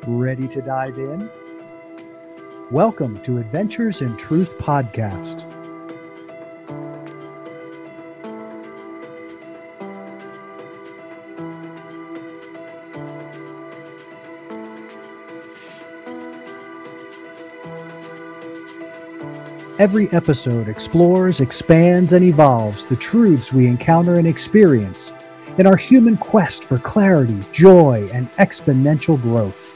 Ready to dive in? Welcome to Adventures in Truth Podcast. Every episode explores, expands, and evolves the truths we encounter and experience in our human quest for clarity, joy, and exponential growth.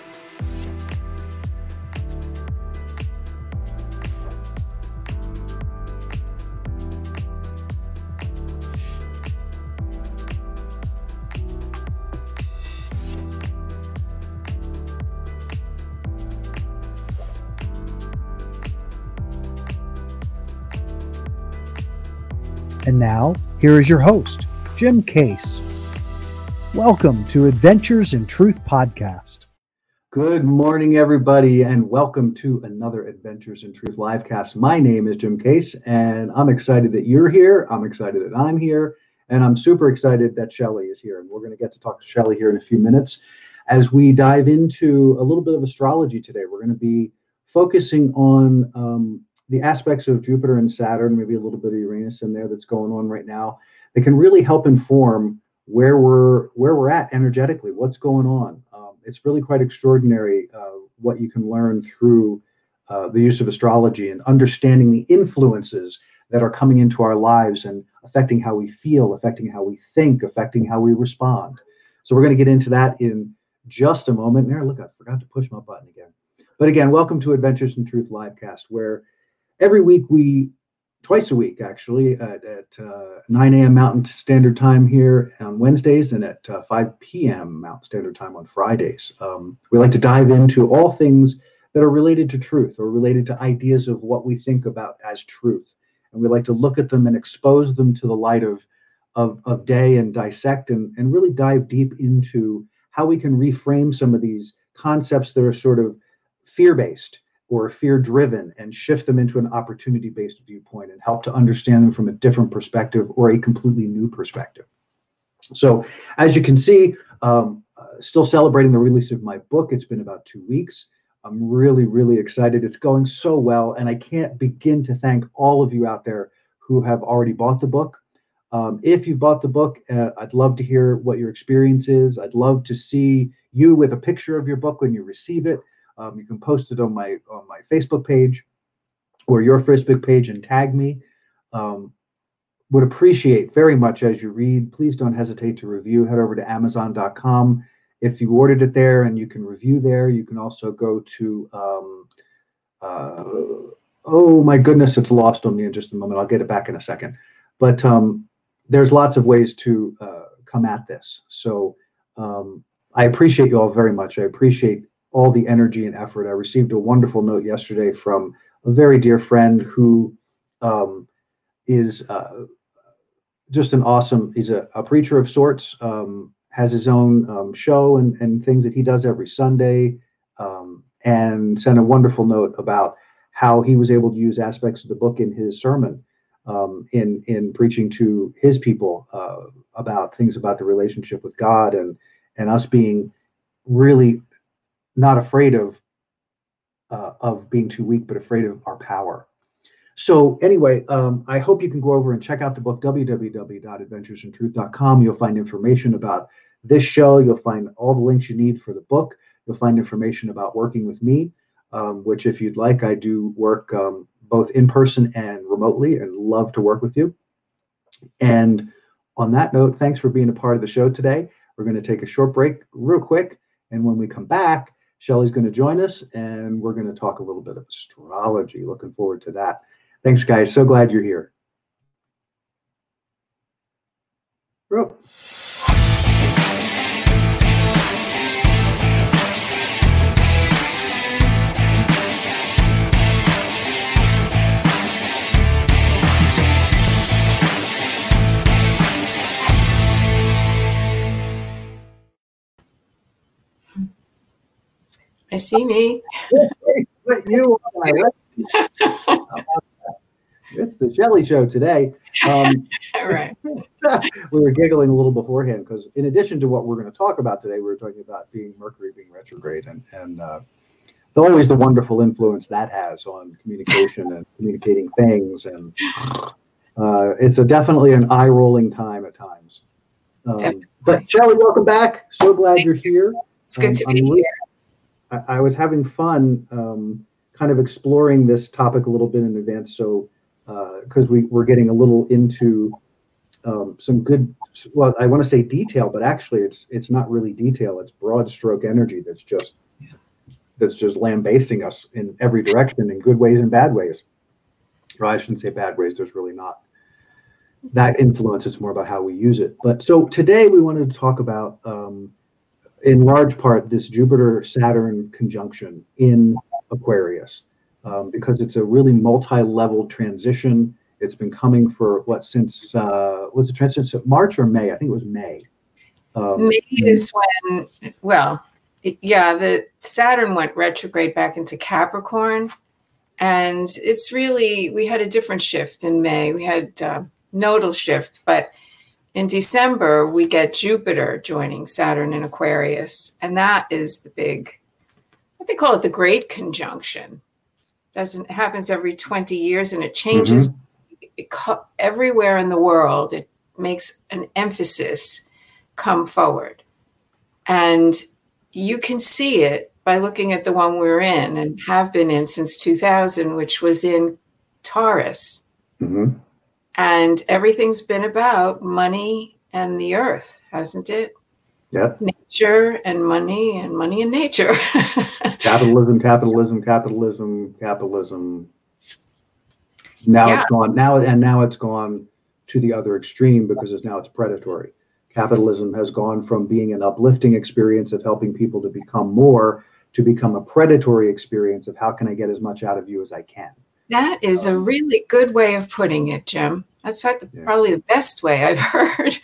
And now, here is your host, Jim Case. Welcome to Adventures in Truth Podcast. Good morning, everybody, and welcome to another Adventures in Truth livecast. My name is Jim Case, and I'm excited that you're here. I'm excited that I'm here, and I'm super excited that Shelley is here. And we're going to get to talk to Shelley here in a few minutes as we dive into a little bit of astrology today. We're going to be focusing on the aspects of Jupiter and Saturn, maybe a little bit of Uranus in there that's going on right now, that can really help inform where we're at energetically, what's going on. It's really quite extraordinary what you can learn through the use of astrology and understanding the influences that are coming into our lives and affecting how we feel, affecting how we think, affecting how we respond. So we're going to get into that in just a moment. There, look, I forgot to push my button again. But again, welcome to Adventures in Truth livecast, where every week twice a week actually, at 9 a.m. Mountain Standard Time here on Wednesdays and at 5 p.m. Mountain Standard Time on Fridays. We like to dive into all things that are related to truth or related to ideas of what we think about as truth. And we like to look at them and expose them to the light of day and dissect and really dive deep into how we can reframe some of these concepts that are sort of fear-based or fear-driven and shift them into an opportunity-based viewpoint and help to understand them from a different perspective or a completely new perspective. So as you can see, still celebrating the release of my book. It's been about 2 weeks. I'm really, really excited. It's going so well, and I can't begin to thank all of you out there who have already bought the book. If you've bought the book, I'd love to hear what your experience is. I'd love to see you with a picture of your book when you receive it. You can post it on my Facebook page or your Facebook page and tag me. Would appreciate very much as you read. Please don't hesitate to review. Head over to Amazon.com. If you ordered it there and you can review there, you can also go to, oh my goodness, it's lost on me in just a moment. I'll get it back in a second. But there's lots of ways to come at this. So I appreciate you all very much. I appreciate all the energy and effort. I received a wonderful note yesterday from a very dear friend who is just an awesome, he's a preacher of sorts, has his own show and things that he does every Sunday, and sent a wonderful note about how he was able to use aspects of the book in his sermon in preaching to his people about things about the relationship with God and us being really not afraid of being too weak, but afraid of our power. So anyway, I hope you can go over and check out the book, www.adventuresintruth.com. You'll find information about this show. You'll find all the links you need for the book. You'll find information about working with me, which if you'd like, I do work both in person and remotely and love to work with you. And on that note, thanks for being a part of the show today. We're going to take a short break real quick. And when we come back, Shelley's going to join us, and we're going to talk a little bit of astrology. Looking forward to that. Thanks, guys. So glad you're here. Bro. I see me. You are. It's the Shelley Show today. All right. We were giggling a little beforehand because in addition to what we're going to talk about today, we were talking about Mercury being retrograde and always the wonderful influence that has on communication and communicating things. And it's definitely an eye-rolling time at times. But Shelley, welcome back. So glad you're here. It's good to be here. I was having fun kind of exploring this topic a little bit in advance. So because we're getting a little into some good, well, I want to say detail, but actually it's not really detail. It's broad stroke energy that's just lambasting us in every direction, in good ways and bad ways. Or I shouldn't say bad ways. There's really not that influence. It's more about how we use it. But so today we wanted to talk about, in large part, this Jupiter-Saturn conjunction in Aquarius, because it's a really multi-level transition. It's been coming for since was the transition March or May? I think it was May. May is when, the Saturn went retrograde back into Capricorn, and it's really, we had a different shift in May. We had nodal shift, but in December we get Jupiter joining Saturn in Aquarius, and that is the big, what they call it, the Great Conjunction. It happens every 20 years, and it changes everywhere in the world. It makes an emphasis come forward, and you can see it by looking at the one we're in and have been in since 2000, which was in Taurus. Mm-hmm. And everything's been about money and the earth, hasn't it? Yeah. Nature and money and nature. Capitalism, capitalism, capitalism, capitalism. Now it's gone. Now it's gone to the other extreme because it's predatory. Capitalism has gone from being an uplifting experience of helping people to become more to become a predatory experience of how can I get as much out of you as I can. That is a really good way of putting it, Jim. That's probably the best way I've heard.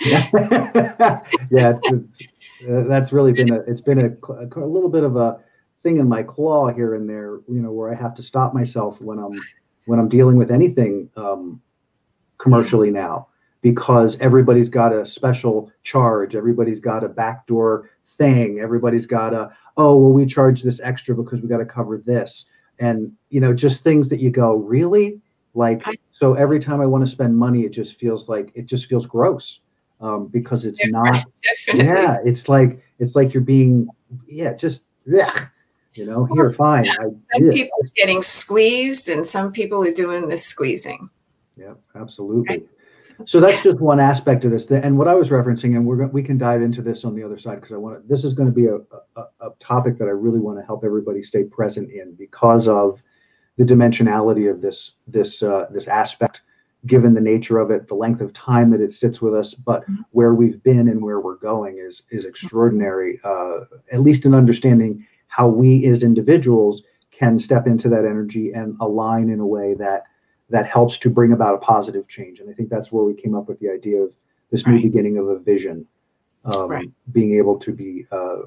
Yeah, that's really been a little bit of a thing in my claw here and there, where I have to stop myself when I'm dealing with anything commercially now, because everybody's got a special charge, everybody's got a backdoor thing, everybody's got we charge this extra because we got to cover this. And, just things that you go, really? So every time I want to spend money, it just feels gross because it's not. Definitely. Yeah, it's like you're being, here, fine. Some people are getting squeezed and some people are doing the squeezing. Yeah, absolutely. Right. So that's just one aspect of this. And what I was referencing, and we can dive into this on the other side, because this is going to be a topic that I really want to help everybody stay present in because of the dimensionality of this aspect, given the nature of it, the length of time that it sits with us, but where we've been and where we're going is extraordinary, at least in understanding how we as individuals can step into that energy and align in a way that helps to bring about a positive change. And I think that's where we came up with the idea of this new beginning of a vision, being able to be,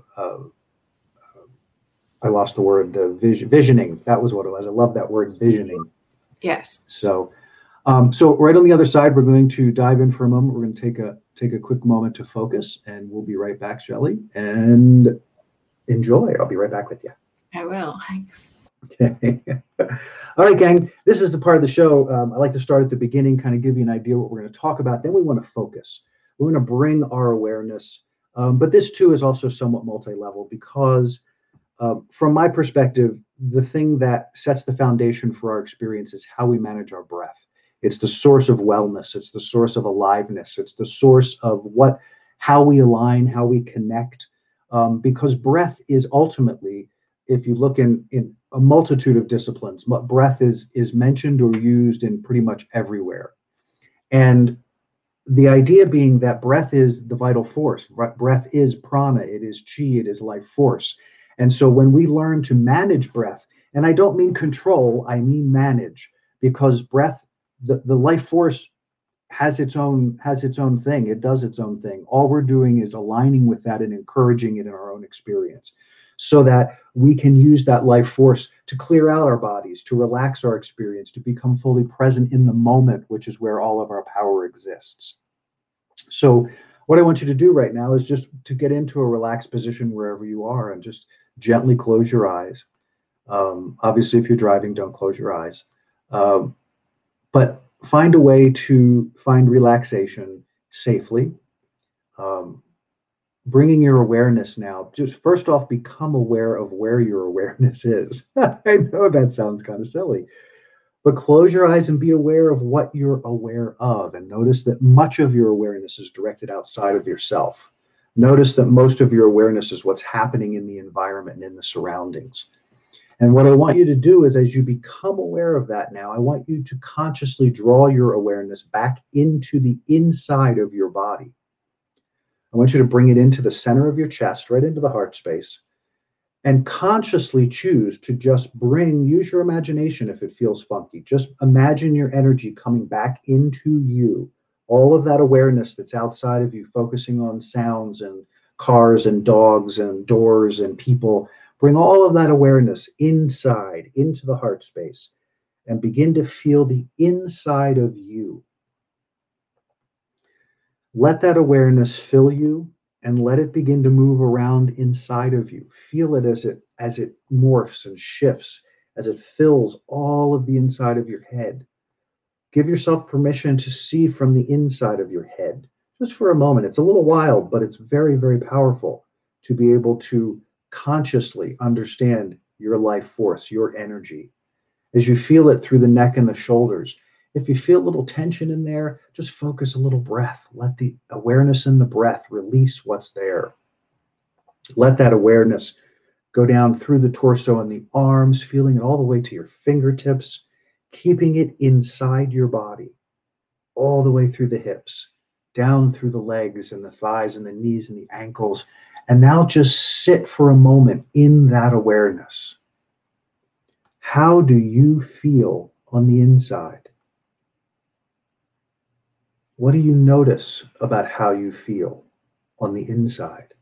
I lost the word, visioning. That was what it was. I love that word, visioning. Yes. So right on the other side, we're going to dive in for a moment. We're going to take a quick moment to focus, and we'll be right back, Shelley, and enjoy. I'll be right back with you. I will. Thanks. Okay. All right, gang. This is the part of the show. I like to start at the beginning, kind of give you an idea what we're going to talk about. Then we want to focus. We're going to bring our awareness. But this, too, is also somewhat multi-level because from my perspective, the thing that sets the foundation for our experience is how we manage our breath. It's the source of wellness. It's the source of aliveness. It's the source of how we align, how we connect. Because breath is ultimately, if you look in a multitude of disciplines, breath is mentioned or used in pretty much everywhere. And the idea being that breath is the vital force. Breath is prana, it is chi, it is life force. And so when we learn to manage breath, and I don't mean control, I mean manage, because breath, the life force has its own thing. It does its own thing. All we're doing is aligning with that and encouraging it in our own experience, so that we can use that life force to clear out our bodies, to relax our experience, to become fully present in the moment, which is where all of our power exists. So what I want you to do right now is just to get into a relaxed position wherever you are and just gently close your eyes. Obviously, if you're driving, don't close your eyes. But find a way to find relaxation safely. Bringing your awareness now, just first off, become aware of where your awareness is. I know that sounds kind of silly, but close your eyes and be aware of what you're aware of. And notice that much of your awareness is directed outside of yourself. Notice that most of your awareness is what's happening in the environment and in the surroundings. And what I want you to do is, as you become aware of that now, I want you to consciously draw your awareness back into the inside of your body. I want you to bring it into the center of your chest, right into the heart space, and consciously choose to just use your imagination if it feels funky. Just imagine your energy coming back into you. All of that awareness that's outside of you, focusing on sounds and cars and dogs and doors and people. Bring all of that awareness inside, into the heart space, and begin to feel the inside of you. Let that awareness fill you and let it begin to move around inside of you. Feel it as it morphs and shifts, as it fills all of the inside of your head. Give yourself permission to see from the inside of your head, just for a moment. It's a little wild, but it's very, very powerful to be able to consciously understand your life force, your energy. As you feel it through the neck and the shoulders, if you feel a little tension in there, just focus a little breath. Let the awareness in the breath release what's there. Let that awareness go down through the torso and the arms, feeling it all the way to your fingertips, keeping it inside your body, all the way through the hips, down through the legs and the thighs and the knees and the ankles. And now just sit for a moment in that awareness. How do you feel on the inside? What do you notice about how you feel on the inside?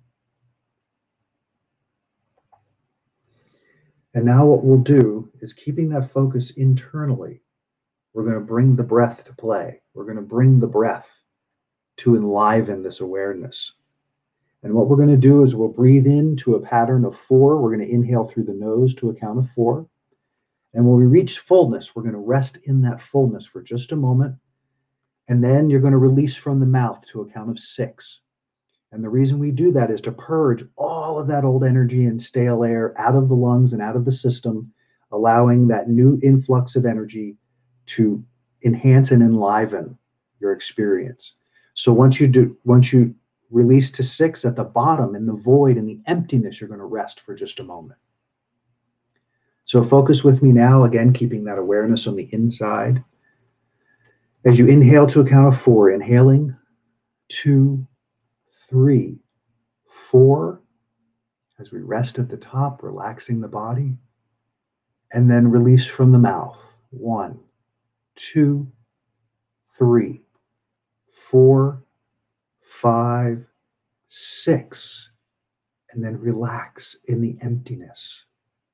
And now what we'll do is, keeping that focus internally, we're going to bring the breath to play. We're going to bring the breath to enliven this awareness. And what we're going to do is we'll breathe into a pattern of 4. We're going to inhale through the nose to a count of 4. And when we reach fullness, we're going to rest in that fullness for just a moment. And then you're going to release from the mouth to a count of 6. And the reason we do that is to purge all of that old energy and stale air out of the lungs and out of the system, allowing that new influx of energy to enhance and enliven your experience. So once you release to 6, at the bottom, in the void, in the emptiness, you're going to rest for just a moment. So focus with me now, again, keeping that awareness on the inside. As you inhale to a count of 4, inhaling, 2, 3, 4, as we rest at the top, relaxing the body, and then release from the mouth. 1, 2, 3, 4, 5, 6, and then relax in the emptiness.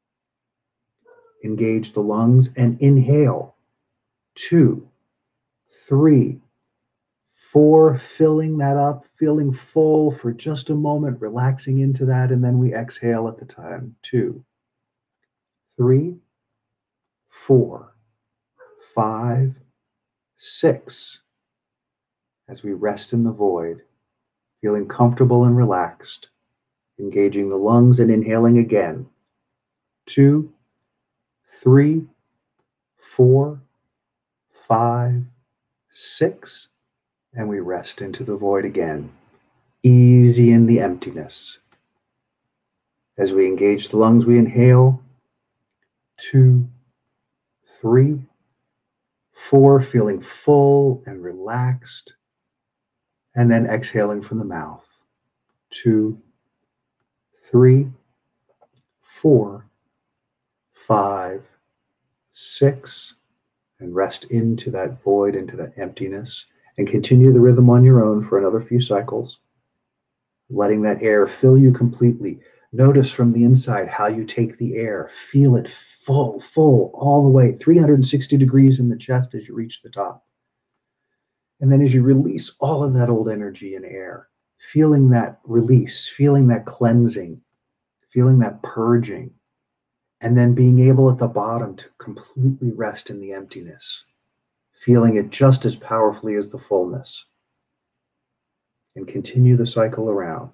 Engage the lungs and inhale. 2, 3, 4, filling that up, feeling full for just a moment, relaxing into that, and then we exhale at the time. 2, 3, 4, 5, 6. As we rest in the void, feeling comfortable and relaxed, engaging the lungs and inhaling again. 2, 3, 4, 5, 6, and we rest into the void again, easy in the emptiness. As we engage the lungs, we inhale. 2, 3, 4, feeling full and relaxed, and then exhaling from the mouth. 2, 3, 4, 5, 6, and rest into that void, into that emptiness, and continue the rhythm on your own for another few cycles, letting that air fill you completely. Notice from the inside how you take the air. Feel it full, all the way, 360 degrees in the chest as you reach the top. And then as you release all of that old energy in air, feeling that release, feeling that cleansing, feeling that purging, and then being able at the bottom to completely rest in the emptiness, feeling it just as powerfully as the fullness. And continue the cycle around.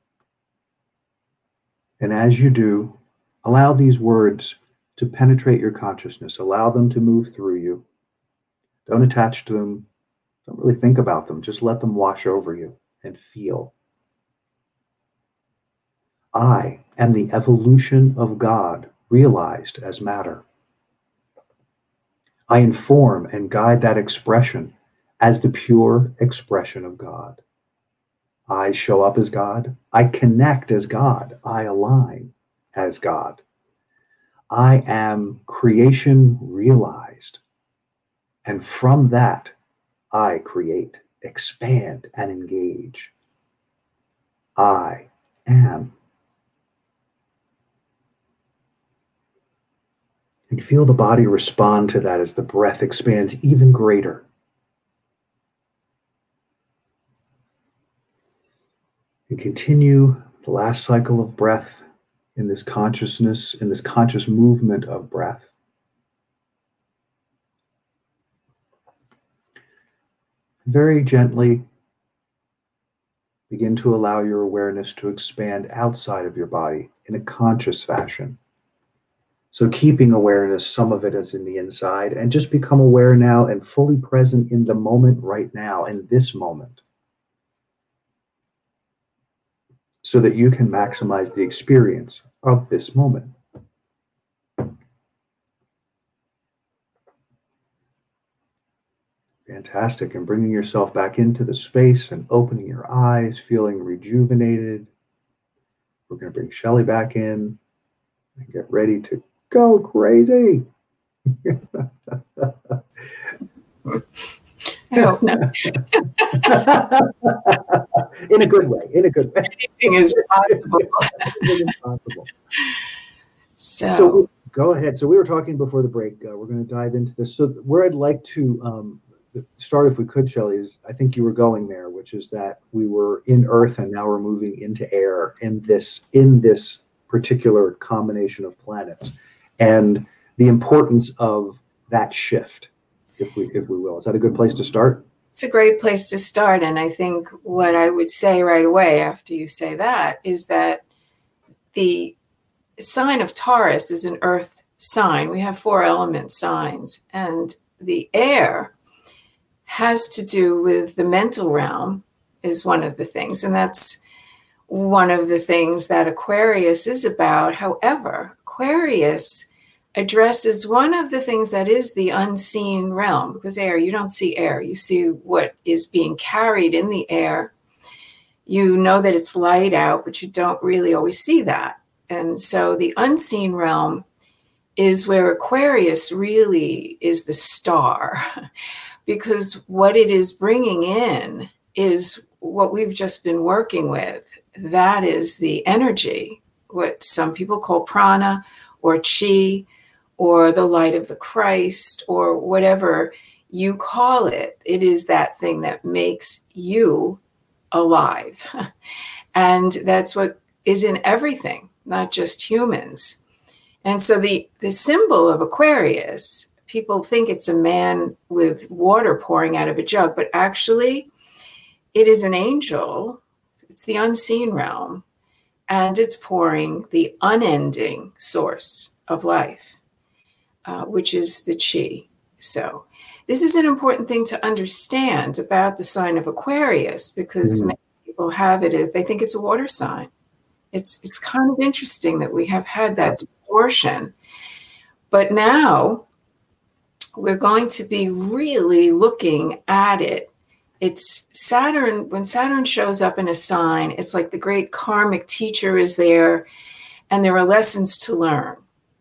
And as you do, allow these words to penetrate your consciousness. Allow them to move through you. Don't attach to them. Don't really think about them. Just let them wash over you and feel. I am the evolution of God realized as matter. I inform and guide that expression as the pure expression of God. I show up as God. I connect as God. I align as God. I am creation realized. And from that, I create, expand, and engage. I am. And feel the body respond to that as the breath expands even greater. And continue the last cycle of breath in this consciousness, in this conscious movement of breath. Very gently begin to allow your awareness to expand outside of your body in a conscious fashion. So keeping awareness, some of it is in the inside, and just become aware now and fully present in the moment right now, in this moment, so that you can maximize the experience of this moment. Fantastic. And bringing yourself back into the space and opening your eyes, feeling rejuvenated. We're going to bring Shelly back in and get ready to go crazy. I hope not. In a good way. In a good way. Anything is possible. Anything is possible. So go ahead. So we were talking before the break. We're going to dive into this. So where I'd like to start, if we could, Shelly, is I think you were going there, which is that we were in Earth and now we're moving into air in this particular combination of planets, and the importance of that shift, if we will. Is that a good place to start? It's a great place to start. And I think what I would say right away after you say that is that the sign of Taurus is an earth sign. We have 4 element signs, and the air has to do with the mental realm is one of the things. And that's one of the things that Aquarius is about. However, Aquarius addresses one of the things that is the unseen realm, because air, you don't see air. You see what is being carried in the air. You know that it's light out, but you don't really always see that. And so the unseen realm is where Aquarius really is the star, because what it is bringing in is what we've just been working with. That is the energy, what some people call prana or chi or the light of the Christ or whatever you call it. It is that thing that makes you alive. And that's what is in everything, not just humans. And so the symbol of Aquarius, people think it's a man with water pouring out of a jug, but actually it is an angel. It's the unseen realm, and it's pouring the unending source of life, which is the chi. So this is an important thing to understand about the sign of Aquarius, because many people have it as they think it's a water sign. It's kind of interesting that we have had that distortion. But now we're going to be really looking at it. It's Saturn. When Saturn shows up in a sign, it's like the great karmic teacher is there, and there are lessons to learn.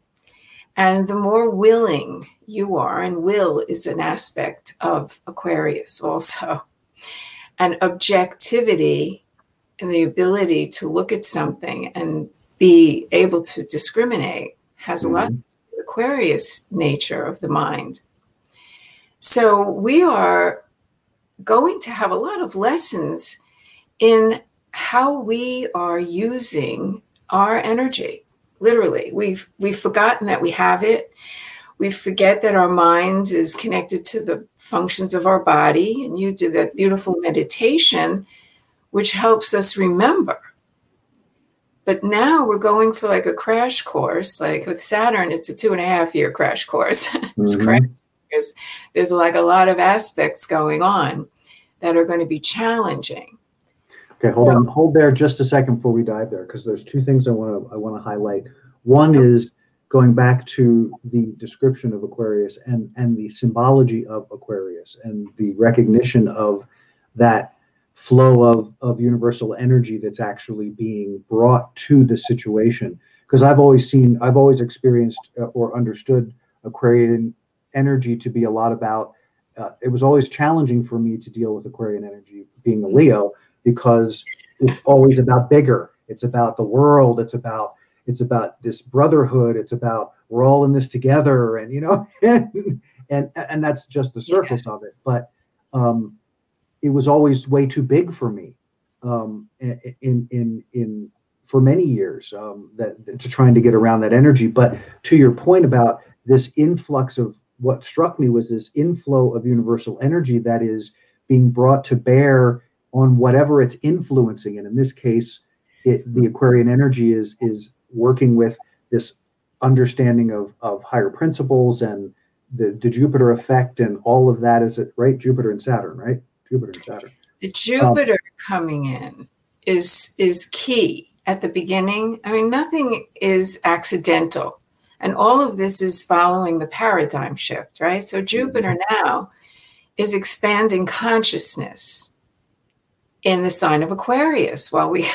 And the more willing you are, and will is an aspect of Aquarius also, and objectivity and the ability to look at something and be able to discriminate has a lot to do with the Aquarius nature of the mind. So we are going to have a lot of lessons in how we are using our energy. Literally, we've forgotten that we have it. We forget that our mind is connected to the functions of our body. And you did that beautiful meditation, which helps us remember. But now we're going for like a crash course. Like with Saturn, it's a 2.5-year crash course. It's crazy because there's like a lot of aspects going on that are going to be challenging. Okay, hold there just a second before we dive there, because there's two things I want to highlight. One is going back to the description of Aquarius and the symbology of Aquarius and the recognition of that flow of universal energy that's actually being brought to the situation. Because I've always experienced or understood Aquarian energy to be a lot about, it was always challenging for me to deal with Aquarian energy being a Leo, because it's always about bigger. It's about the world. It's about this brotherhood. It's about we're all in this together, and and that's just the surface of it. But it was always way too big for me in for many years, that to trying to get around that energy. But to your point about this influx of, what struck me was this inflow of universal energy that is being brought to bear on whatever it's influencing. And in this case, the Aquarian energy is working with this understanding of higher principles and the Jupiter effect and all of that. Is it right? Jupiter and Saturn, right? Jupiter and Saturn. The Jupiter coming in is key at the beginning. I mean, nothing is accidental. And all of this is following the paradigm shift, right? So Jupiter now is expanding consciousness in the sign of Aquarius while we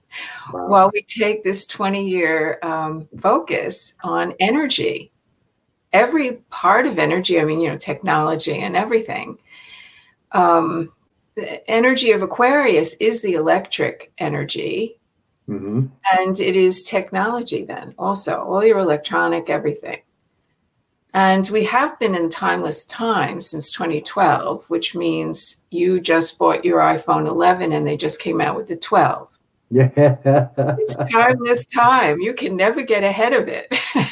take this 20-year focus on energy. Every part of energy, I mean, technology and everything. The energy of Aquarius is the electric energy. Mm-hmm. And it is technology then also, all your electronic, everything. And we have been in timeless time since 2012, which means you just bought your iPhone 11 and they just came out with the 12. Yeah. It's timeless time. You can never get ahead of it.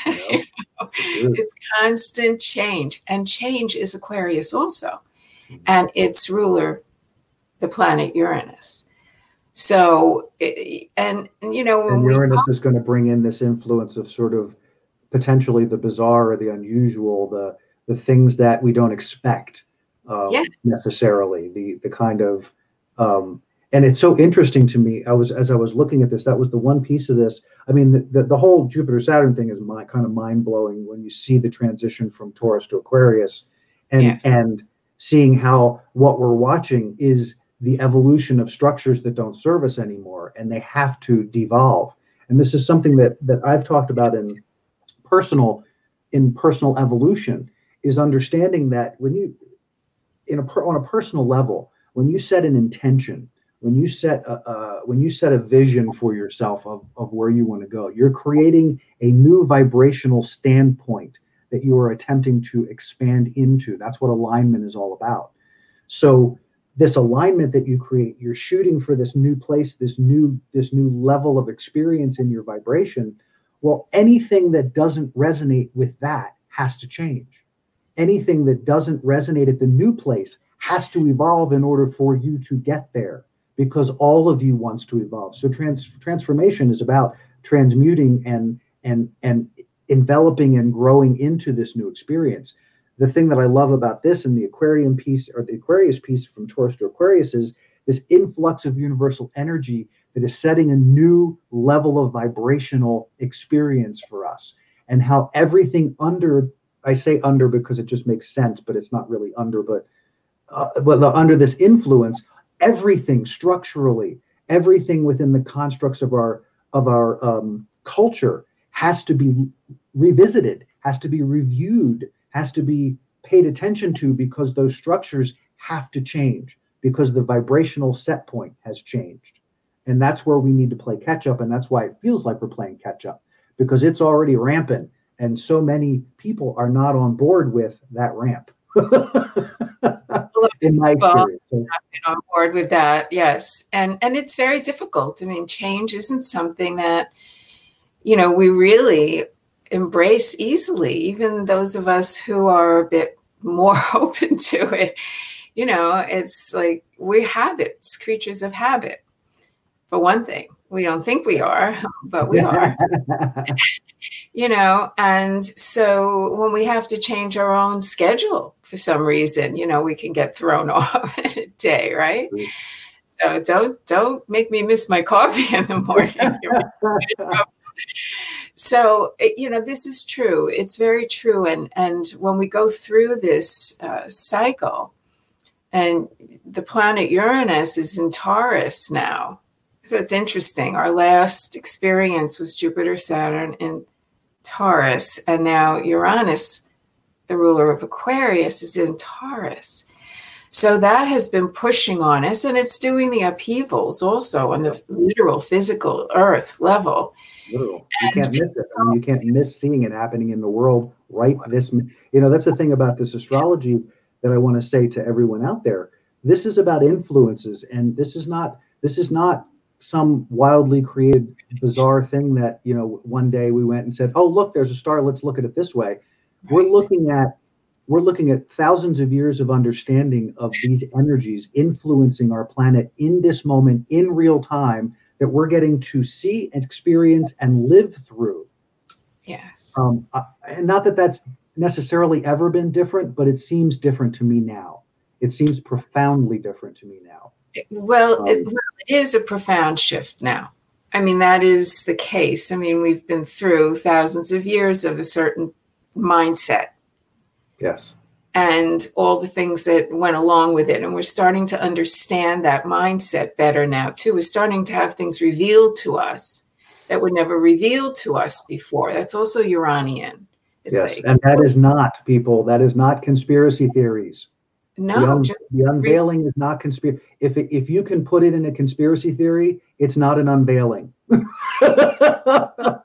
It's constant change. And change is Aquarius also. And its ruler, the planet Uranus. So, and Uranus is going to bring in this influence of sort of potentially the bizarre or the unusual, the things that we don't expect necessarily, the kind of, and it's so interesting to me. As I was looking at this, that was the one piece of this. I mean, the whole Jupiter Saturn thing is kind of mind blowing when you see the transition from Taurus to Aquarius, and seeing how what we're watching is the evolution of structures that don't serve us anymore, and they have to devolve. And this is something that I've talked about in personal evolution, is understanding that when you, on a personal level, when you set an intention, when you set a vision for yourself of where you want to go, you're creating a new vibrational standpoint that you are attempting to expand into. That's what alignment is all about. So this alignment that you create, you're shooting for this new place, this new level of experience in your vibration. Well, anything that doesn't resonate with that has to change. Anything that doesn't resonate at the new place has to evolve in order for you to get there, because all of you wants to evolve. So transformation is about transmuting and enveloping and growing into this new experience. The thing that I love about this and the Aquarian piece, or the Aquarius piece from Taurus to Aquarius, is this influx of universal energy that is setting a new level of vibrational experience for us. And how everything under, I say under because it just makes sense, but it's not really under, but under this influence, everything structurally, everything within the constructs of our culture has to be revisited, has to be reviewed, has to be paid attention to, because those structures have to change, because the vibrational set point has changed. And that's where we need to play catch up. And that's why it feels like we're playing catch up, because it's already rampant. And so many people are not on board with that ramp. Well, lot of in my people experience. So, have been on board with that, yes. And it's very difficult. I mean, change isn't something that, we really embrace easily. Even those of us who are a bit more open to it, it's like we're habits, creatures of habit. For one thing, we don't think we are, but we are. And so when we have to change our own schedule for some reason, we can get thrown off in a day, right? So don't make me miss my coffee in the morning. So, this is true. It's very true. And when we go through this cycle, and the planet Uranus is in Taurus now. So it's interesting. Our last experience was Jupiter, Saturn in Taurus, and now Uranus, the ruler of Aquarius, is in Taurus. So that has been pushing on us, and it's doing the upheavals also on the literal physical earth level. Literal. You can't miss it. I mean, you can't miss seeing it happening in the world right this. That's the thing about this astrology that I want to say to everyone out there. This is about influences, and this is not some wildly created, bizarre thing that, one day we went and said, oh, look, there's a star. Let's look at it this way. We're looking at thousands of years of understanding of these energies influencing our planet in this moment, in real time, that we're getting to see, experience, and live through. Yes. And not that that's necessarily ever been different, but it seems different to me now. It seems profoundly different to me now. Well, it is a profound shift now. I mean, that is the case. I mean, we've been through thousands of years of a certain mindset. Yes. And all the things that went along with it. And we're starting to understand that mindset better now, too. We're starting to have things revealed to us that were never revealed to us before. That's also Uranian. It's yes, and that is not conspiracy theories. No, the unveiling is not conspiracy. If you can put it in a conspiracy theory, it's not an unveiling. But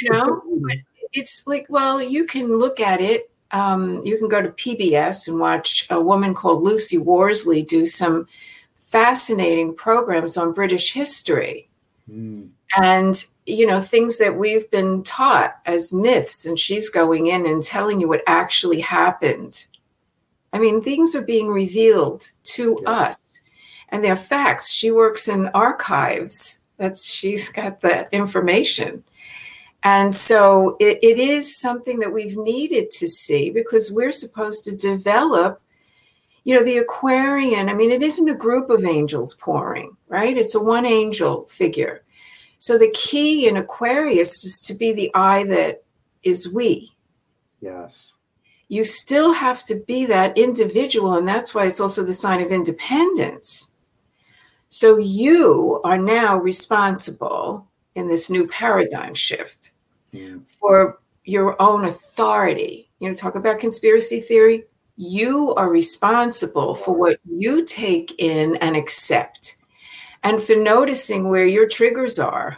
it's like, well, you can look at it. You can go to PBS and watch a woman called Lucy Worsley do some fascinating programs on British history. And, things that we've been taught as myths, and she's going in and telling you what actually happened. I mean, things are being revealed to us, and they're facts. She works in archives. She's got the information. And so it is something that we've needed to see, because we're supposed to develop, the Aquarian. I mean, it isn't a group of angels pouring, right? It's a one angel figure. So the key in Aquarius is to be the I that is we. Yes. You still have to be that individual, and that's why it's also the sign of independence. So you are now responsible in this new paradigm shift for your own authority. Talk about conspiracy theory. You are responsible for what you take in and accept, and for noticing where your triggers are.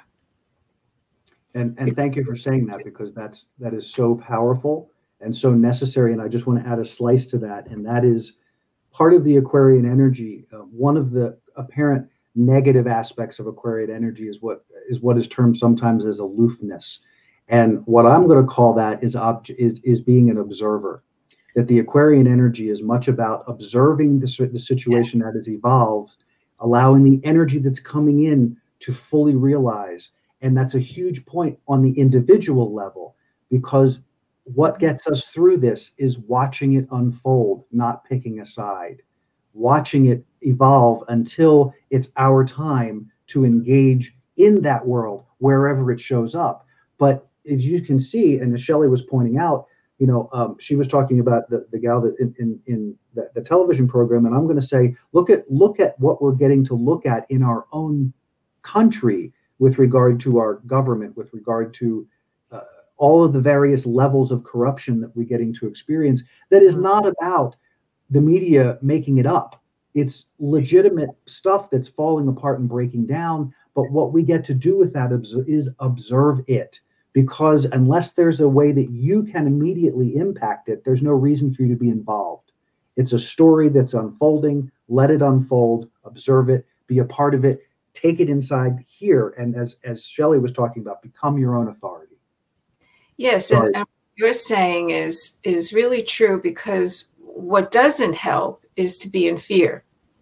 And thank you for saying that, because that is so powerful and so necessary. And I just want to add a slice to that, and that is part of the Aquarian energy. One of the apparent negative aspects of Aquarian energy is what is termed sometimes as aloofness. And what I'm going to call that is being an observer. That the Aquarian energy is much about observing the situation that has evolved, allowing the energy that's coming in to fully realize. And that's a huge point on the individual level, because what gets us through this is watching it unfold, not picking a side, watching it evolve until it's our time to engage in that world wherever it shows up. But as you can see, and as Shelley was pointing out, she was talking about the gal that in the television program, and I'm going to say, look at what we're getting to look at in our own country with regard to our government, with regard to all of the various levels of corruption that we're getting to experience. That is not about the media making it up. It's legitimate stuff that's falling apart and breaking down. But what we get to do with that is observe it. Because unless there's a way that you can immediately impact it, there's no reason for you to be involved. It's a story that's unfolding. Let it unfold, observe it, be a part of it, take it inside here. And as Shelley was talking about, become your own authority. Yes. And what you're saying is really true, because what doesn't help is to be in fear.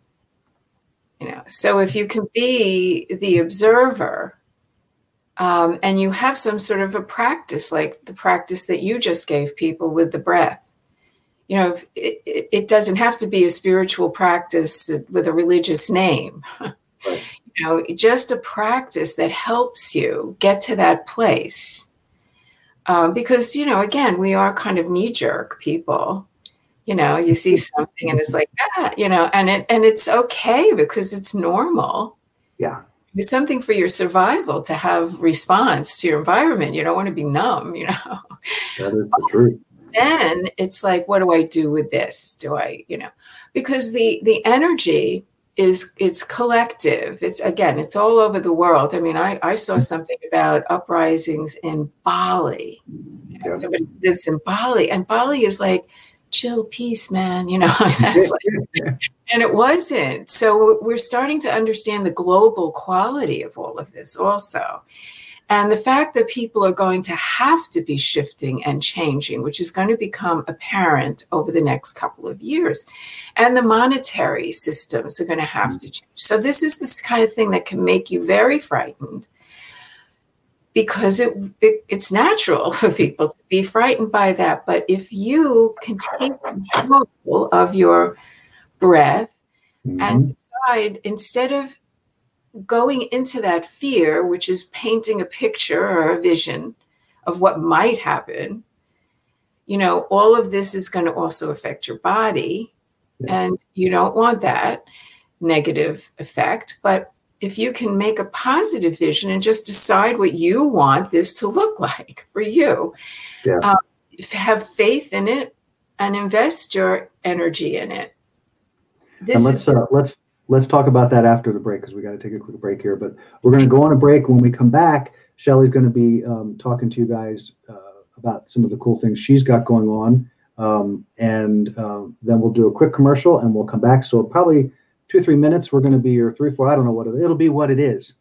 So if you can be the observer, and you have some sort of a practice, like the practice that you just gave people with the breath. It doesn't have to be a spiritual practice with a religious name. Right. Just a practice that helps you get to that place. Because, again, we are kind of knee-jerk people. You see something and it's like, and it's okay because it's normal. Yeah. It's something for your survival to have response to your environment. You don't want to be numb, That is the truth. Then it's like, what do I do with this? Because the energy it's collective. It's all over the world. I mean, I saw something about uprisings in Bali. Somebody lives in Bali, and Bali is like, chill, peace, man. That's like, and it wasn't. So we're starting to understand the global quality of all of this also. And the fact that people are going to have to be shifting and changing, which is going to become apparent over the next couple of years. And the monetary systems are going to have to change. So this is this kind of thing that can make you very frightened, because it's natural for people to be frightened by that. But if you can take control of your breath and decide, instead of going into that fear, which is painting a picture or a vision of what might happen, all of this is going to also affect your body. And you don't want that negative effect. But if you can make a positive vision and just decide what you want this to look like for you, have faith in it and invest your energy in it. Let's talk about that after the break, because we got to take a quick break here. But we're going to go on a break. When we come back, Shelley's going to be talking to you guys about some of the cool things she's got going on. And then we'll do a quick commercial and we'll come back. So probably 2-3 minutes. We're going to be, or 3-4. I don't know what it'll be. What it is.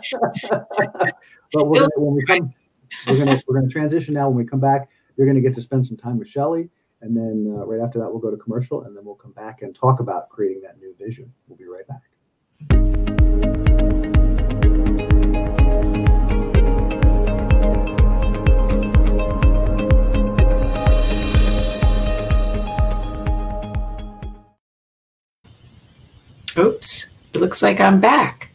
But we're going to transition now. When we come back, you're going to get to spend some time with Shelley. And then right after that, we'll go to commercial, and then we'll come back and talk about creating that new vision. We'll be right back. Oops, it looks like I'm back.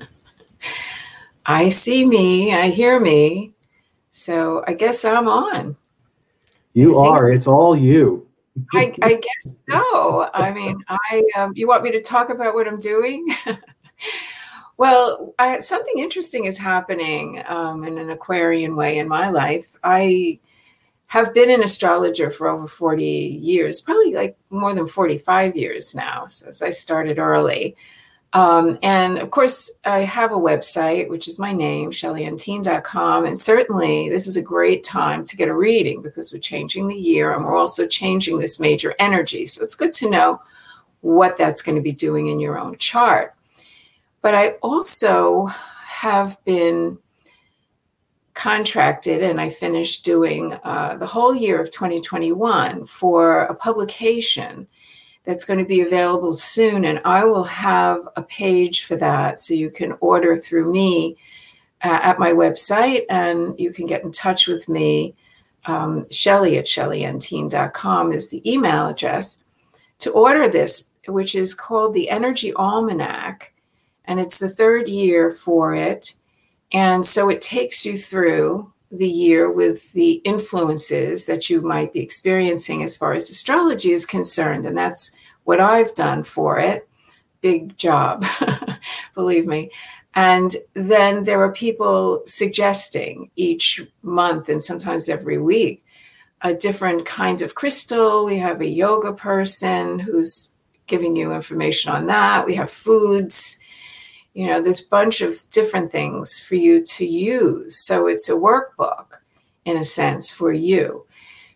I see me, I hear me. So I guess I'm on. You are. It's all you. I guess so. I mean, you want me to talk about what I'm doing? Well, something interesting is happening in an Aquarian way in my life. I have been an astrologer for over 40 years, probably like more than 45 years now, since I started early. And of course, I have a website, which is my name, ShelleyNTeen.com. And certainly this is a great time to get a reading, because we're changing the year and we're also changing this major energy. So it's good to know what that's going to be doing in your own chart. But I also have been contracted, and I finished doing the whole year of 2021 for a publication that's going to be available soon. And I will have a page for that, so you can order through me at my website, and you can get in touch with me. Shelley at ShelleyNTeen.com is the email address to order this, which is called the Energy Almanac. And it's the third year for it. And so it takes you through the year with the influences that you might be experiencing as far as astrology is concerned. And that's what I've done for it. Big job, believe me. And then there are people suggesting each month, and sometimes every week, a different kind of crystal. We have a yoga person who's giving you information on that. We have foods. There's a bunch of different things for you to use. So it's a workbook, in a sense, for you.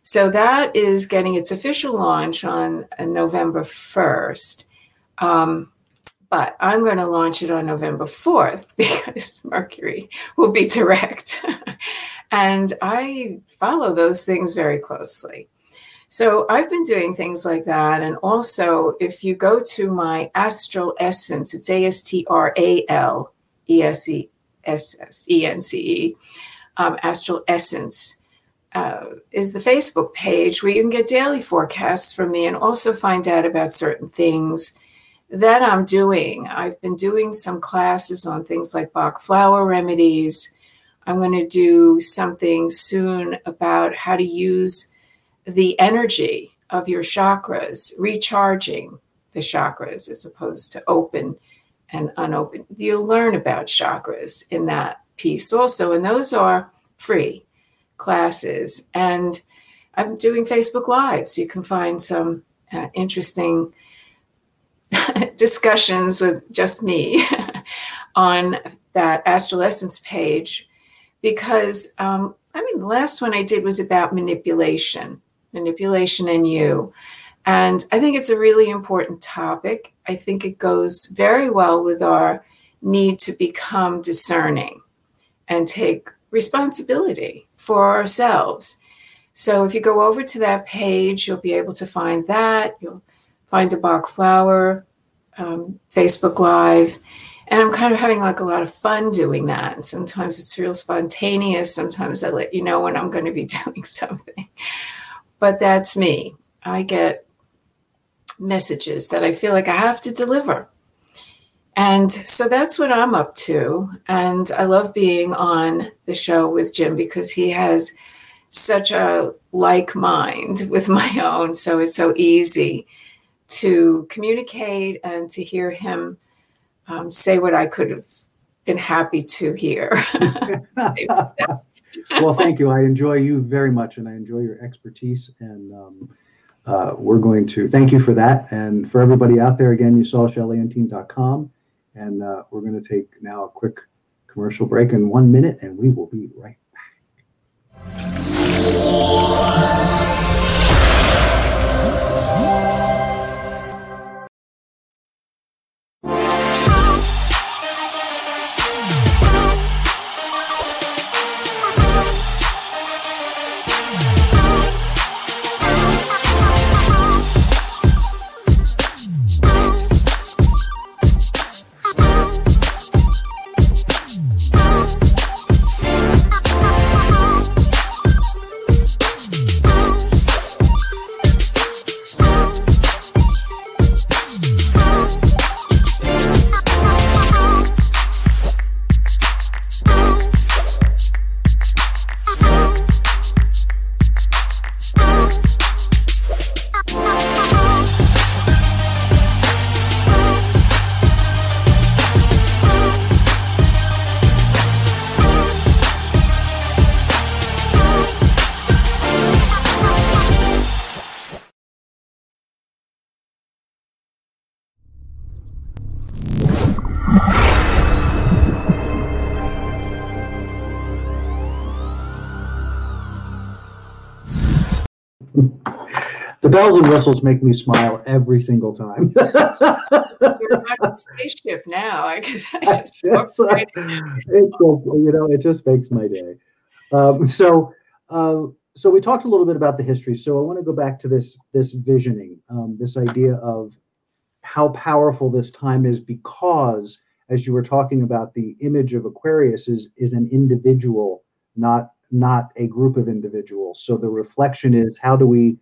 So that is getting its official launch on November 1st. But I'm going to launch it on November 4th because Mercury will be direct. And I follow those things very closely. So I've been doing things like that. And also, if you go to my Astral Essence, it's ASTRALESSENCE, Astral Essence, is the Facebook page where you can get daily forecasts from me and also find out about certain things that I'm doing. I've been doing some classes on things like Bach flower remedies. I'm going to do something soon about how to use the energy of your chakras, recharging the chakras as opposed to open and unopened. You'll learn about chakras in that piece also, and those are free classes. And I'm doing Facebook Lives. You can find some interesting discussions with just me on that Astral Essence page, because the last one I did was about manipulation in you. And I think it's a really important topic. I think it goes very well with our need to become discerning and take responsibility for ourselves. So if you go over to that page, you'll be able to find that. You'll find a Bach flower Facebook Live. And I'm kind of having like a lot of fun doing that. And sometimes it's real spontaneous. Sometimes I let you know when I'm going to be doing something. But that's me. I get messages that I feel like I have to deliver. And so that's what I'm up to. And I love being on the show with Jim because he has such a like mind with my own. So it's so easy to communicate and to hear him say what I could have been happy to hear. Well, thank you. I enjoy you very much, and I enjoy your expertise. And we're going to thank you for that. And for everybody out there, again, you saw ShellyAndTeam.com. And we're going to take now a quick commercial break in 1 minute, and we will be right back. The bells and whistles make me smile every single time. You're on a spaceship now. I just right it just makes my day. So we talked a little bit about the history. So I want to go back to this visioning, this idea of how powerful this time is, because as you were talking about, the image of Aquarius is an individual, not a group of individuals. So the reflection is, how do we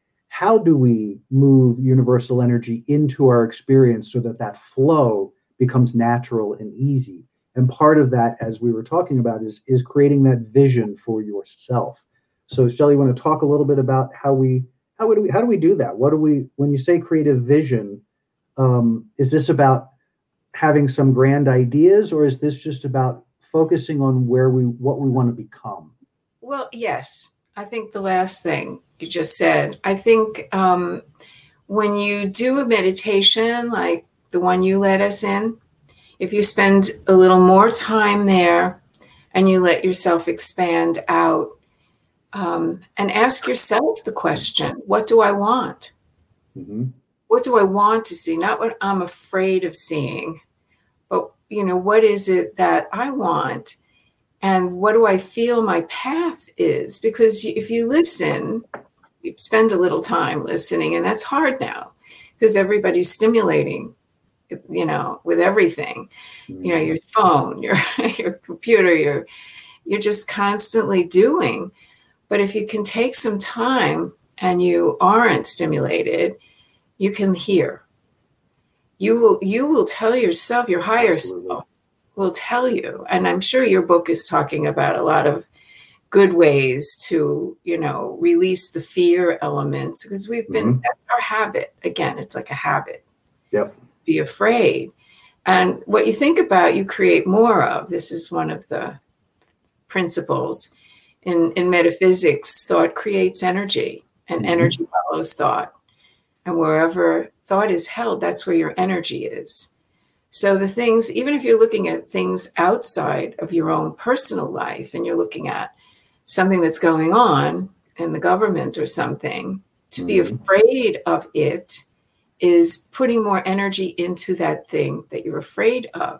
move universal energy into our experience so that flow becomes natural and easy? And part of that, as we were talking about, is creating that vision for yourself. So Shelly, you want to talk a little bit about how do we do that? When you say creative vision, is this about having some grand ideas, or is this just about focusing on what we want to become? Well, yes. I think the last thing you just said, I think when you do a meditation like the one you led us in, if you spend a little more time there and you let yourself expand out, and ask yourself the question, what do I want? Mm-hmm. What do I want to see? Not what I'm afraid of seeing, but, what is it that I want? And what do I feel my path is? Because if you listen, you spend a little time listening, and that's hard now because everybody's stimulating, with everything, your phone, your computer, you're just constantly doing. But if you can take some time and you aren't stimulated, you can hear. You will tell yourself, your higher self will tell you. And I'm sure your book is talking about a lot of good ways to, release the fear elements, because we've been, that's our habit. Again, it's like a habit. Yep. Be afraid. And what you think about, you create more of. This is one of the principles in metaphysics. Thought creates energy, and energy follows thought. And wherever thought is held, that's where your energy is. So the things, even if you're looking at things outside of your own personal life, and you're looking at something that's going on in the government or something, to be afraid of it is putting more energy into that thing that you're afraid of.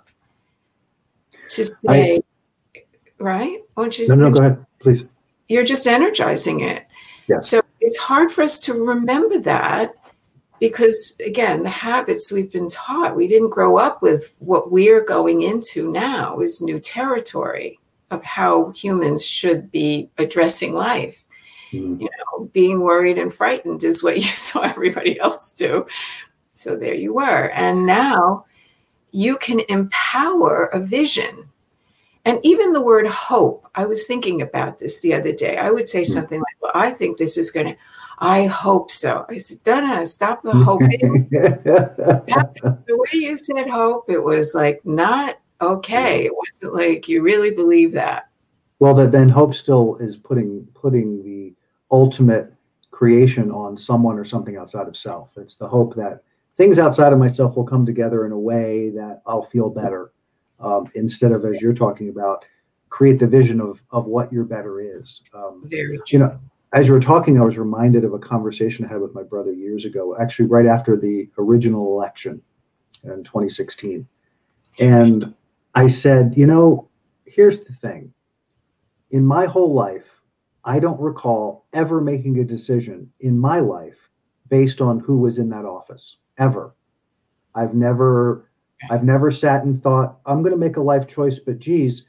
To say, right? No, go ahead, please. You're just energizing it. Yeah. So it's hard for us to remember that because, again, the habits we've been taught, we didn't grow up with what we're going into now is new territory of how humans should be addressing life. Being worried and frightened is what you saw everybody else do. So there you were. And now you can empower a vision. And even the word hope, I was thinking about this the other day. I would say something like, well, I think this is going to, I hope so. I said, Donna, stop the hoping. The way you said hope, it was like not okay. It wasn't like you really believe that. Well, then hope still is putting the ultimate creation on someone or something outside of self. It's the hope that things outside of myself will come together in a way that I'll feel better, instead of, as you're talking about, create the vision of what your better is. Very true. As you were talking, I was reminded of a conversation I had with my brother years ago, actually right after the original election in 2016. And I said, here's the thing. In my whole life, I don't recall ever making a decision in my life based on who was in that office, ever. I've never sat and thought, I'm going to make a life choice, but geez,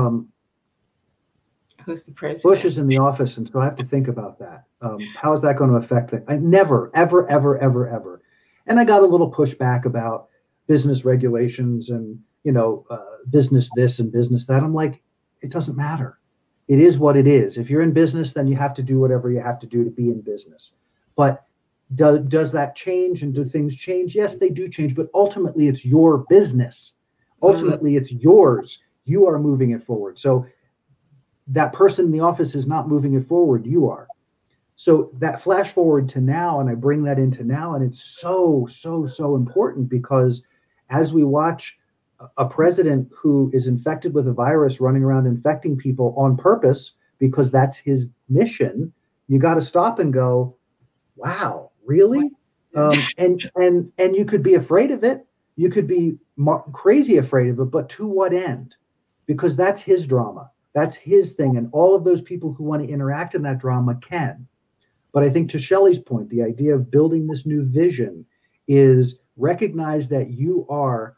who's the president? Bush is in the office, and so I have to think about that. How is that going to affect it? I never, ever, ever, ever, ever. And I got a little pushback about business regulations and, business this and business that. I'm like, it doesn't matter. It is what it is. If you're in business, then you have to do whatever you have to do to be in business. But does that change, and do things change? Yes, they do change, but ultimately it's your business. Ultimately it's yours. You are moving it forward. So that person in the office is not moving it forward. You are. So that flash forward to now, and I bring that into now, and it's so, so, so important, because as we watch a president who is infected with a virus running around infecting people on purpose because that's his mission, you got to stop and go, wow, really? And you could be afraid of it. You could be crazy afraid of it, but to what end? Because that's his drama. That's his thing. And all of those people who want to interact in that drama can. But I think, to Shelley's point, the idea of building this new vision is recognize that you are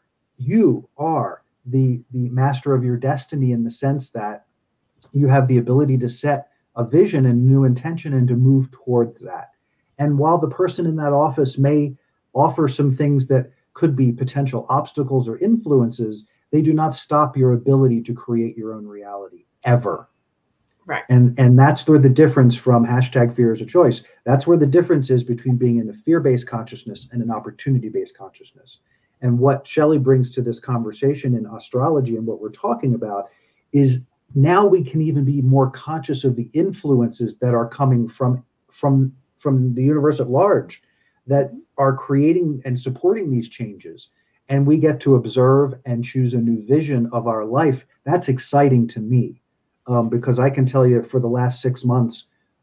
the master of your destiny, in the sense that you have the ability to set a vision and new intention and to move towards that. And while the person in that office may offer some things that could be potential obstacles or influences, they do not stop your ability to create your own reality, ever. Right. And that's where the difference from #fear is a choice. That's where the difference is between being in a fear-based consciousness and an opportunity-based consciousness. And what Shelley brings to this conversation in astrology and what we're talking about is, now we can even be more conscious of the influences that are coming from the universe at large, that are creating and supporting these changes. And we get to observe and choose a new vision of our life. That's exciting to me, because I can tell you, for the last 6 months,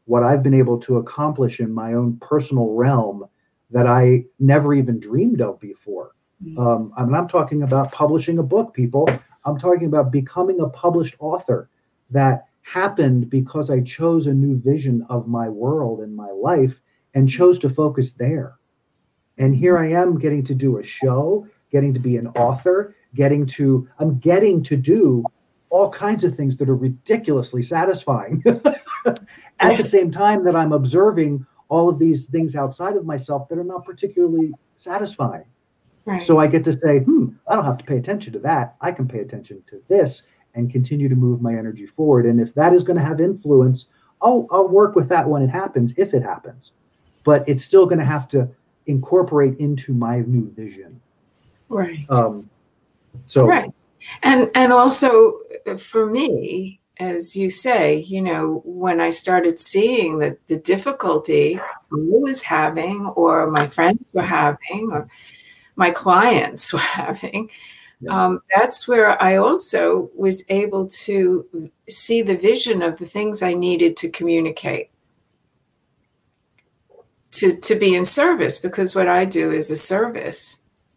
what I've been able to accomplish in my own personal realm that I never even dreamed of before. I'm talking about publishing a book, people. I'm talking about becoming a published author. That happened because I chose a new vision of my world and my life and chose to focus there. And here I am getting to do a show, getting to be an author, I'm getting to do all kinds of things that are ridiculously satisfying at the same time that I'm observing all of these things outside of myself that are not particularly satisfying. Right. So I get to say, I don't have to pay attention to that. I can pay attention to this and continue to move my energy forward. And if that is going to have influence, I'll work with that when it happens, if it happens. But it's still going to have to incorporate into my new vision. Right. Right. And also for me, as you say, when I started seeing the difficulty I was having, or my friends were having, or my clients were having, that's where I also was able to see the vision of the things I needed to communicate, to be in service, because what I do is a service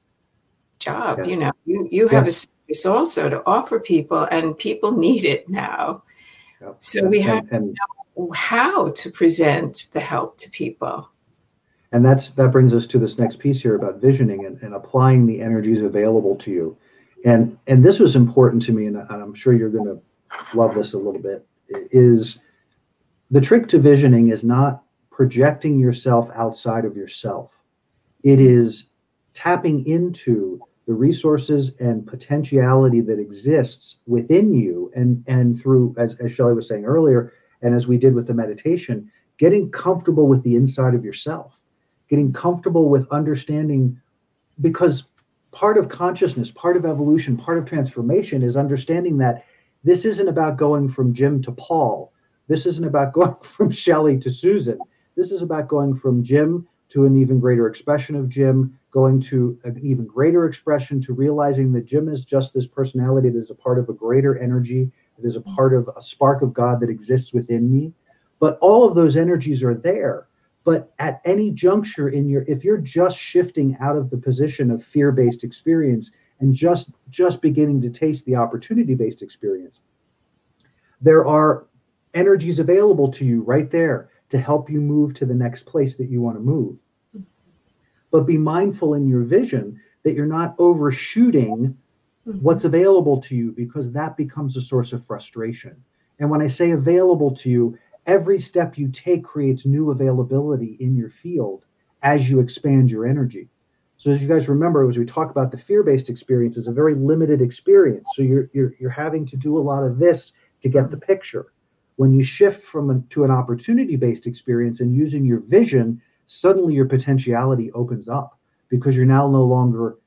job. Yes. You have a service also to offer people, and people need it now. Yep. So we have to know how to present the help to people. And that brings us to this next piece here about visioning and applying the energies available to you. And this was important to me, and I'm sure you're going to love this a little bit, is the trick to visioning is not projecting yourself outside of yourself. It is tapping into the resources and potentiality that exists within you, and through, as Shelley was saying earlier, and as we did with the meditation, getting comfortable with the inside of yourself, getting comfortable with understanding, because part of consciousness, part of evolution, part of transformation is understanding that this isn't about going from Jim to Paul. This isn't about going from Shelley to Susan. This is about going from Jim to an even greater expression of Jim, going to an even greater expression, to realizing that Jim is just this personality that is a part of a greater energy, that is a part of a spark of God that exists within me. But all of those energies are there. But at any juncture if you're just shifting out of the position of fear-based experience and just beginning to taste the opportunity-based experience, there are energies available to you right there to help you move to the next place that you want to move. But be mindful in your vision that you're not overshooting what's available to you, because that becomes a source of frustration. And when I say available to you, every step you take creates new availability in your field as you expand your energy. So as you guys remember, as we talk about the fear-based experience, is a very limited experience. So you're having to do a lot of this to get the picture. When you shift to an opportunity-based experience and using your vision, suddenly your potentiality opens up, because you're no longer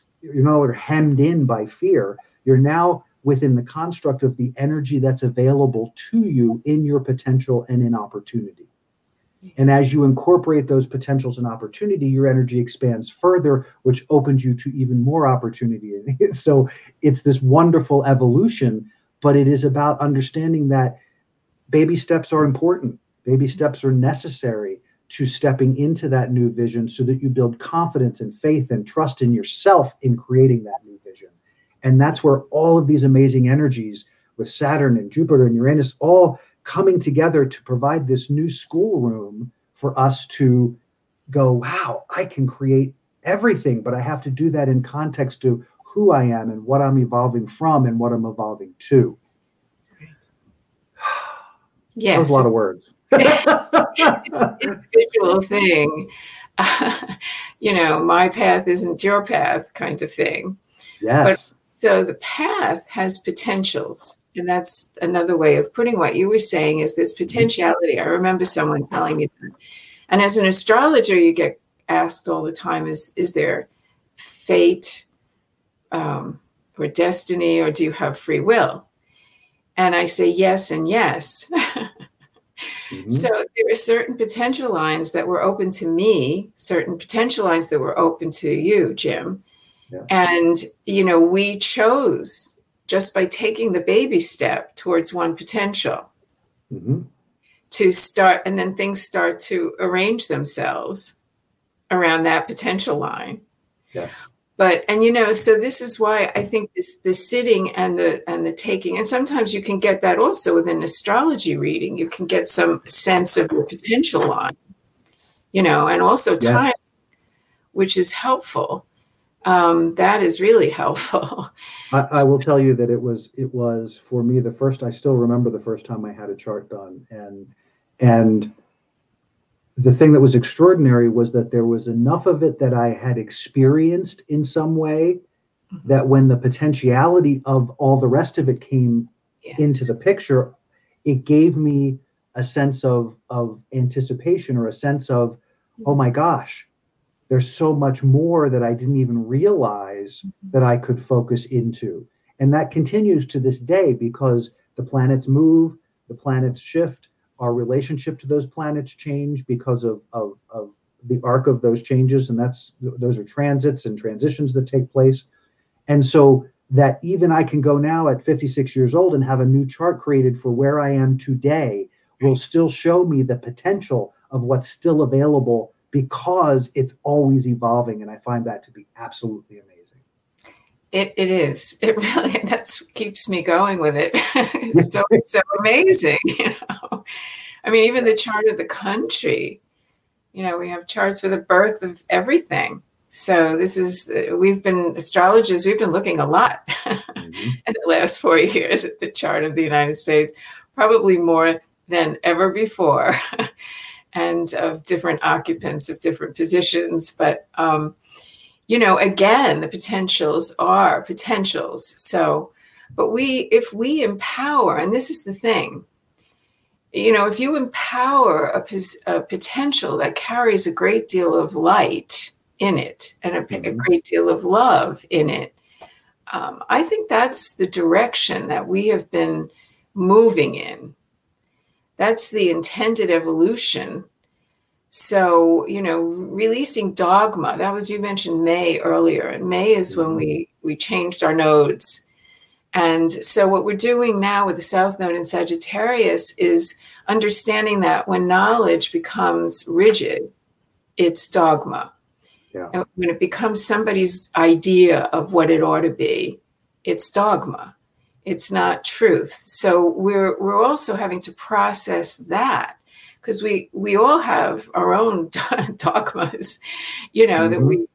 hemmed in by fear. You're now within the construct of the energy that's available to you in your potential and in opportunity. And as you incorporate those potentials and opportunity, your energy expands further, which opens you to even more opportunity. So it's this wonderful evolution, but it is about understanding that baby steps are important. Baby steps are necessary to stepping into that new vision, so that you build confidence and faith and trust in yourself in creating that new vision. And that's where all of these amazing energies with Saturn and Jupiter and Uranus all coming together to provide this new schoolroom for us to go, wow, I can create everything, but I have to do that in context to who I am and what I'm evolving from and what I'm evolving to. Yes. That was a lot of words. It's a visual thing. My path isn't your path kind of thing. Yes. But so the path has potentials. And that's another way of putting what you were saying, is this potentiality. I remember someone telling me that. And as an astrologer, you get asked all the time, is there fate or destiny, or do you have free will? And I say yes and yes. So there are certain potential lines that were open to me, certain potential lines that were open to you, Jim. Yeah. And, we chose just by taking the baby step towards one potential to start, and then things start to arrange themselves around that potential line. Yeah. But, and so this is why I think the sitting and the taking, and sometimes you can get that also with an astrology reading. You can get some sense of your potential line, and also time, which is helpful. That is really helpful. I will tell you that it was for me I still remember the first time I had a chart done, and the thing that was extraordinary was that there was enough of it that I had experienced in some way, that when the potentiality of all the rest of it came into the picture, it gave me a sense of anticipation, or a sense of, oh my gosh, there's so much more that I didn't even realize that I could focus into. And that continues to this day, because the planets move, the planets shift, our relationship to those planets change because of the arc of those changes. And those are transits and transitions that take place. And so that even I can go now at 56 years old and have a new chart created for where I am today will still show me the potential of what's still available, because it's always evolving. And I find that to be absolutely amazing. It is. It really, that's keeps me going with it. It's so amazing, I mean, even the chart of the country, we have charts for the birth of everything. So we've been astrologers, we've been looking a lot in the last 4 years at the chart of the United States, probably more than ever before, and of different occupants of different positions. But, again, the potentials are potentials. So, but if we empower, and this is the thing, if you empower a potential that carries a great deal of light in it, and a great deal of love in it, I think that's the direction that we have been moving in. That's the intended evolution. So, releasing dogma, you mentioned May earlier, and May is when we changed our nodes. And so what we're doing now with the South Node in Sagittarius is understanding that when knowledge becomes rigid, it's dogma. Yeah. And when it becomes somebody's idea of what it ought to be, it's dogma. It's not truth. So we're also having to process that, because we all have our own dogmas, that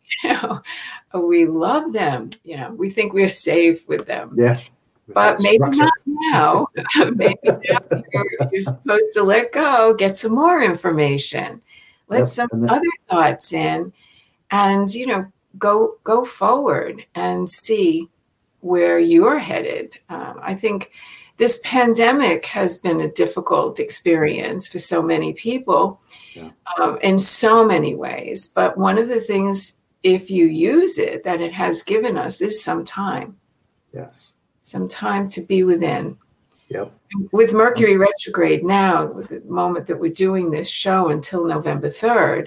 we love them, we think we're safe with them. Yeah. But maybe not now. Maybe now you're supposed to let go, get some more information, let some other thoughts in, and go forward and see where you're headed. I think this pandemic has been a difficult experience for so many people, in so many ways. But one of the things, if you use it, that it has given us is some time. Yes. Some time to be within. Yep. With Mercury retrograde now, with the moment that we're doing this show until November 3rd,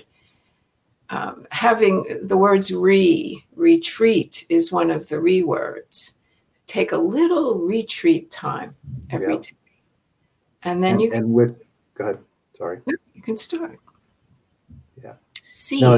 having the words retreat is one of the words. Take a little retreat time every day. And then you can... go ahead. Sorry. You can start. Yeah. See. No,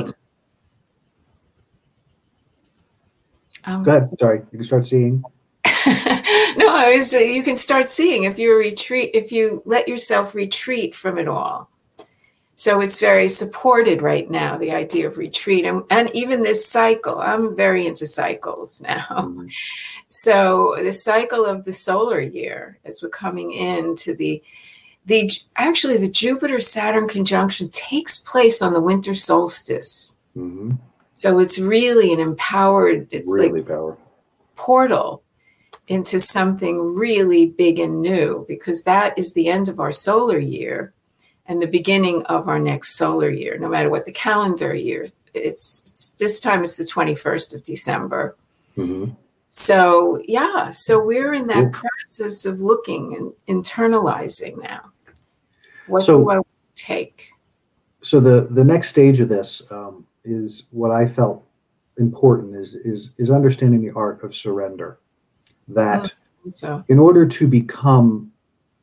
go ahead. Sorry. You can start seeing. No, you can start seeing if you let yourself retreat from it all. So it's very supported right now, the idea of retreat. And even this cycle, I'm very into cycles now. Mm-hmm. So the cycle of the solar year, as we're coming into the Jupiter-Saturn conjunction takes place on the winter solstice. Mm-hmm. So it's really an empowered, it's really like powerful portal into something really big and new, because that is the end of our solar year and the beginning of our next solar year, no matter what the calendar year. It's this time it's the 21st of December. Mm-hmm. So we're in that process of looking and internalizing now. What do I want to take? So the next stage of this is what I felt important is understanding the art of surrender. That in order to become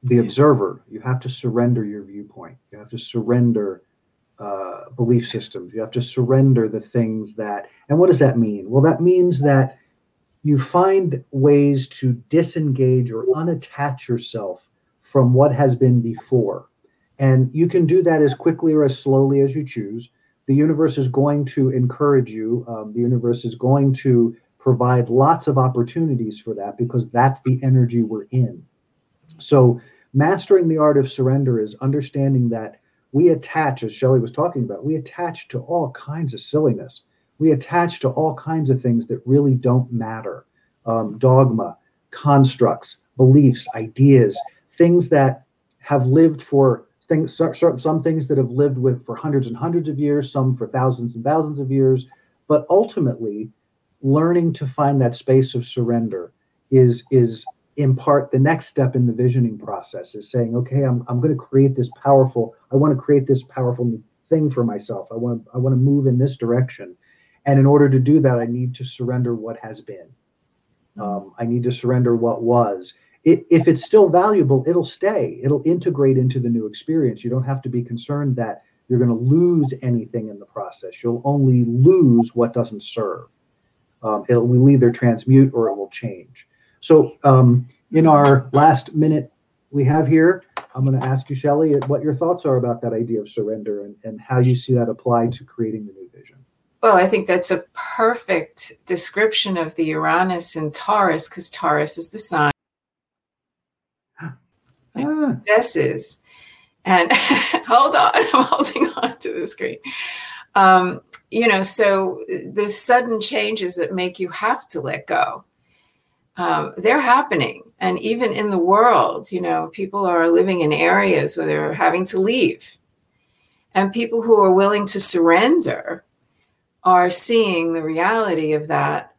the observer. You have to surrender your viewpoint. You have to surrender belief systems. You have to surrender the things that, and what does that mean? Well, that means that you find ways to disengage or unattach yourself from what has been before. And you can do that as quickly or as slowly as you choose. The universe is going to encourage you. The universe is going to provide lots of opportunities for that because that's the energy we're in. So mastering the art of surrender is understanding that we attach, as Shelley was talking about, we attach to all kinds of silliness. We attach to all kinds of things that really don't matter. Dogma, constructs, beliefs, ideas, things that have lived for things, some things that have lived with for hundreds and hundreds of years, some for thousands and thousands of years. But ultimately, learning to find that space of surrender is in part the next step in the visioning process, is saying, okay, I'm going to create this powerful, I want to create this powerful thing for myself. I want to move in this direction. And in order to do that, I need to surrender what has been. I need to surrender what was. If it's still valuable, it'll stay. It'll integrate into the new experience. You don't have to be concerned that you're going to lose anything in the process. You'll only lose what doesn't serve. It will either transmute or it will change. So in our last minute we have here, I'm going to ask you, Shelley, what your thoughts are about that idea of surrender and how you see that apply to creating the new vision. Well, I think that's a perfect description of the Uranus in Taurus, because Taurus is the sign it possesses. And hold on, I'm holding on to the screen. So the sudden changes that make you have to let go, they're happening. And even in the world, people are living in areas where they're having to leave. And people who are willing to surrender are seeing the reality of that.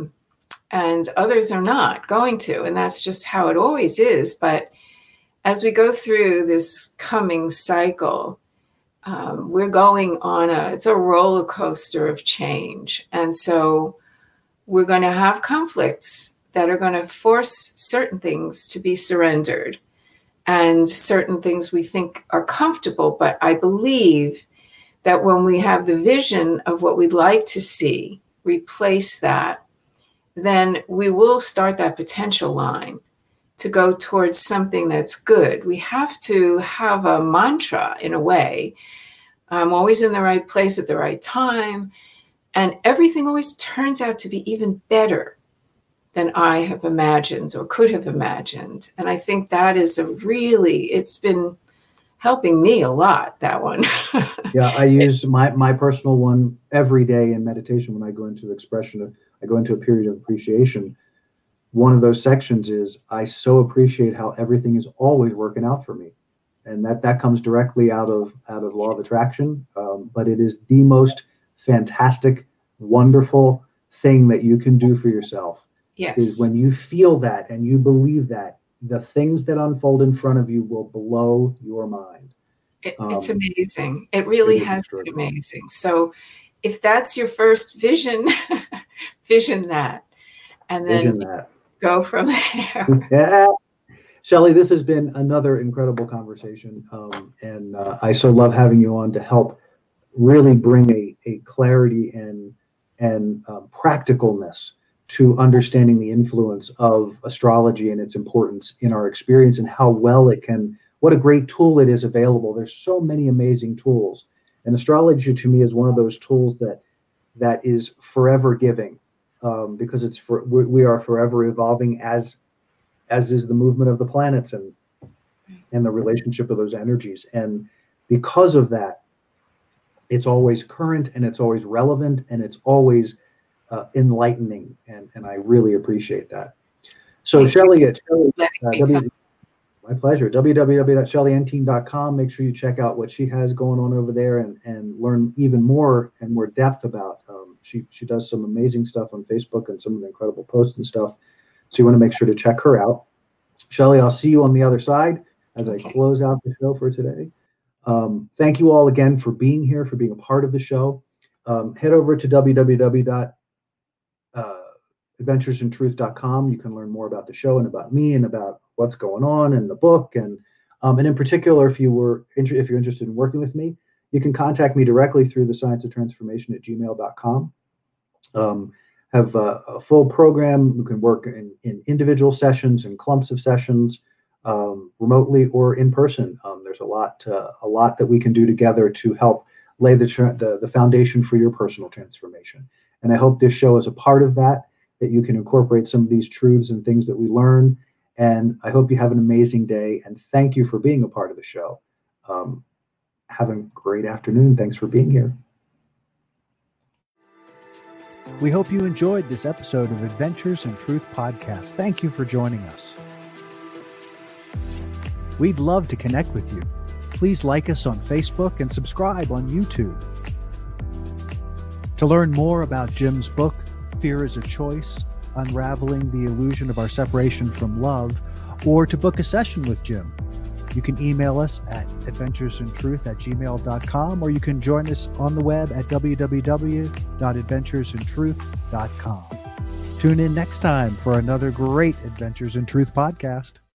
And others are not going to. And that's just how it always is. But as we go through this coming cycle, we're going on it's a roller coaster of change. And so we're going to have conflicts that are going to force certain things to be surrendered and certain things we think are comfortable. But I believe that when we have the vision of what we'd like to see, replace that, then we will start that potential line to go towards something that's good. We have to have a mantra in a way. I'm always in the right place at the right time. And everything always turns out to be even better than I have imagined or could have imagined. And I think that is it's been helping me a lot, that one. Yeah, I use my personal one every day in meditation when I go into I go into a period of appreciation. One of those sections is, I so appreciate how everything is always working out for me. And that comes directly out of law of attraction. But it is the most fantastic, wonderful thing that you can do for yourself. Yes. Is when you feel that and you believe that, the things that unfold in front of you will blow your mind. It's amazing. It really has been amazing. So if that's your first vision, vision that. And then go from there. Yeah. Shelley, this has been another incredible conversation. And I so love having you on to help really bring a clarity and practicalness to understanding the influence of astrology and its importance in our experience and how well what a great tool it is available. There's so many amazing tools. And astrology to me is one of those tools that is forever giving, because we are forever evolving as is the movement of the planets and the relationship of those energies. And because of that, it's always current and it's always relevant and it's always enlightening, and I really appreciate that. So Shelley, my pleasure. www.shelleyanteen.com. Make sure you check out what she has going on over there and learn even more and more depth about. She does some amazing stuff on Facebook and some of the incredible posts and stuff. So you want to make sure to check her out. Shelley, I'll see you on the other side as I close out the show for today. Thank you all again for being here, for being a part of the show. Head over to adventuresintruth.com. You can learn more about the show and about me and about what's going on in the book. And in particular, if you're interested in working with me, you can contact me directly through thescienceoftransformation@gmail.com. Have a full program. You can work in individual sessions and clumps of sessions, remotely or in person. There's a lot that we can do together to help lay the foundation for your personal transformation. And I hope this show is a part of that you can incorporate some of these truths and things that we learn. And I hope you have an amazing day. And thank you for being a part of the show. Have a great afternoon. Thanks for being here. We hope you enjoyed this episode of Adventures in Truth podcast. Thank you for joining us. We'd love to connect with you. Please like us on Facebook and subscribe on YouTube. To learn more about Jim's book, Fear is a Choice, Unraveling the Illusion of Our Separation from Love, or to book a session with Jim, you can email us at adventuresintruth@gmail.com, or you can join us on the web at www.adventuresintruth.com. Tune in next time for another great Adventures in Truth podcast.